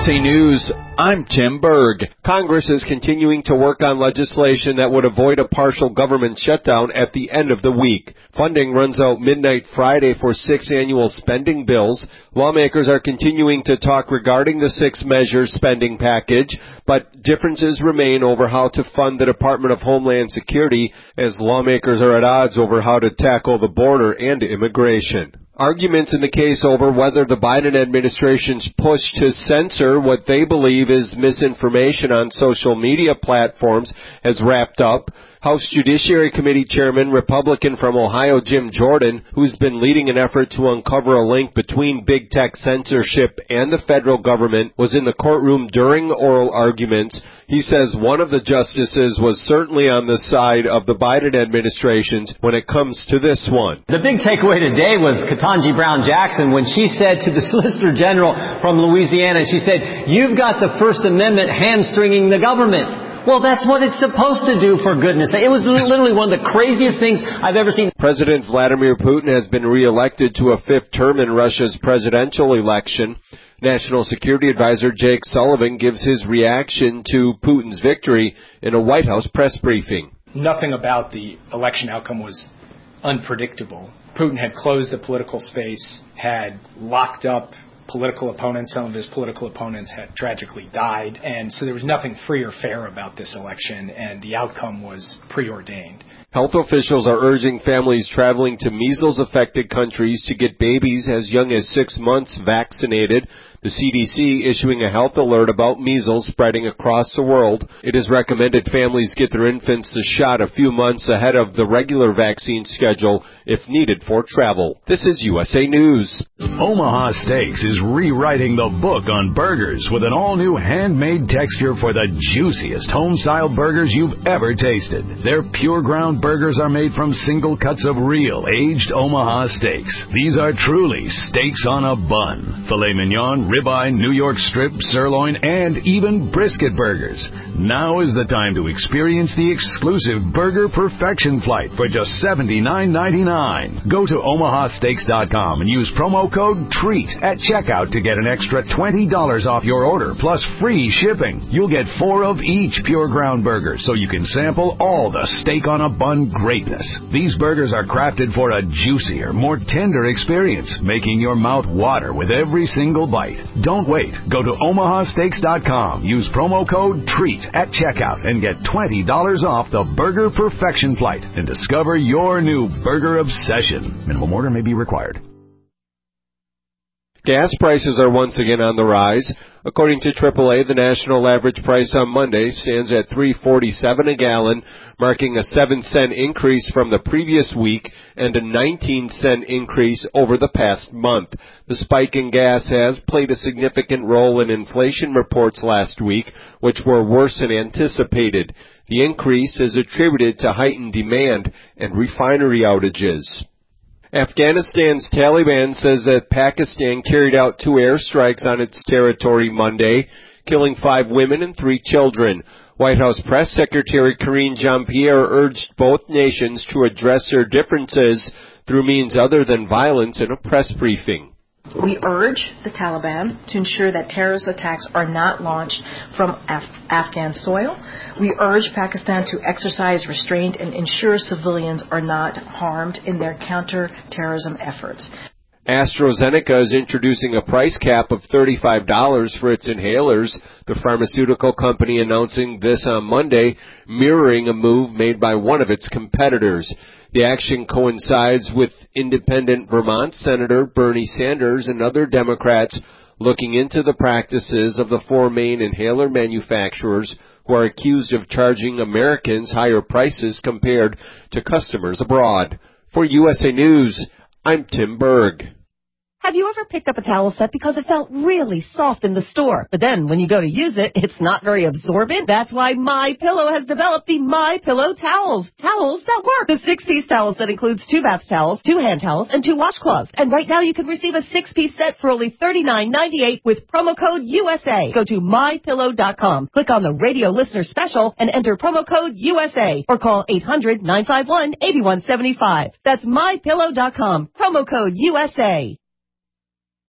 USA News, I'm Tim Berg. Congress is continuing to work on legislation that would avoid a partial government shutdown at the end of the week. Funding runs out midnight Friday for 6 annual spending bills. Lawmakers are continuing to talk regarding the 6-measure spending package, but differences remain over how to fund the Department of Homeland Security as lawmakers are at odds over how to tackle the border and immigration. Arguments in the case over whether the Biden administration's push to censor what they believe is misinformation on social media platforms has wrapped up. House Judiciary Committee Chairman, Republican from Ohio Jim Jordan, who's been leading an effort to uncover a link between big tech censorship and the federal government, was in the courtroom during oral arguments. He says one of the justices was certainly on the side of the Biden administration when it comes to this one. The big takeaway today was Ketanji Brown Jackson when she said to the Solicitor General from Louisiana, she said, "You've got the First Amendment hamstringing the government." Well, that's what it's supposed to do, for goodness sake. It was literally one of the craziest things I've ever seen. President Vladimir Putin has been reelected to a 5th term in Russia's presidential election. National Security Advisor Jake Sullivan gives his reaction to Putin's victory in a White House press briefing. Nothing about the election outcome was unpredictable. Putin had closed the political space, had locked up political opponents. Some of his political opponents had tragically died, and so there was nothing free or fair about this election, and the outcome was preordained. Health officials are urging families traveling to measles-affected countries to get babies as young as 6 months vaccinated. The CDC issuing a health alert about measles spreading across the world. It is recommended families get their infants the shot a few months ahead of the regular vaccine schedule if needed for travel. This is USA News. Omaha Steaks is rewriting the book on burgers with an all-new handmade texture for the juiciest home-style burgers you've ever tasted. Their pure ground burgers are made from single cuts of real aged Omaha steaks. These are truly steaks on a bun. Filet mignon, ribeye, New York strip, sirloin, and even brisket burgers. Now is the time to experience the exclusive Burger Perfection Flight for just $79.99. Go to omahasteaks.com and use promo code TREAT at checkout to get an extra $20 off your order plus free shipping. You'll get 4 of each pure ground burger so you can sample all the steak on a bun greatness. These burgers are crafted for a juicier, more tender experience, making your mouth water with every single bite. Don't wait. Go to omahasteaks.com. Use promo code TREAT at checkout and get $20 off the Burger Perfection Flight and discover your new burger obsession. Minimum order may be required. Gas prices are once again on the rise. According to AAA, the national average price on Monday stands at $3.47 a gallon, marking a 7-cent increase from the previous week and a 19-cent increase over the past month. The spike in gas has played a significant role in inflation reports last week, which were worse than anticipated. The increase is attributed to heightened demand and refinery outages. Afghanistan's Taliban says that Pakistan carried out 2 airstrikes on its territory Monday, killing 5 women and 3 children. White House Press Secretary Karine Jean-Pierre urged both nations to address their differences through means other than violence in a press briefing. We urge the Taliban to ensure that terrorist attacks are not launched from Afghan soil. We urge Pakistan to exercise restraint and ensure civilians are not harmed in their counter-terrorism efforts. AstraZeneca is introducing a price cap of $35 for its inhalers, the pharmaceutical company announcing this on Monday, mirroring a move made by one of its competitors. The action coincides with independent Vermont Senator Bernie Sanders and other Democrats looking into the practices of the 4 main inhaler manufacturers who are accused of charging Americans higher prices compared to customers abroad. For USA News, I'm Tim Berg. Have you ever picked up a towel set because it felt really soft in the store, but then when you go to use it, it's not very absorbent? That's why MyPillow has developed the MyPillow towels. Towels that work. The 6-piece towels that includes 2 bath towels, 2 hand towels, and 2 washcloths. And right now you can receive a 6-piece set for only $39.98 with promo code USA. Go to MyPillow.com. Click on the radio listener special and enter promo code USA or call 800-951-8175. That's MyPillow.com. Promo code USA.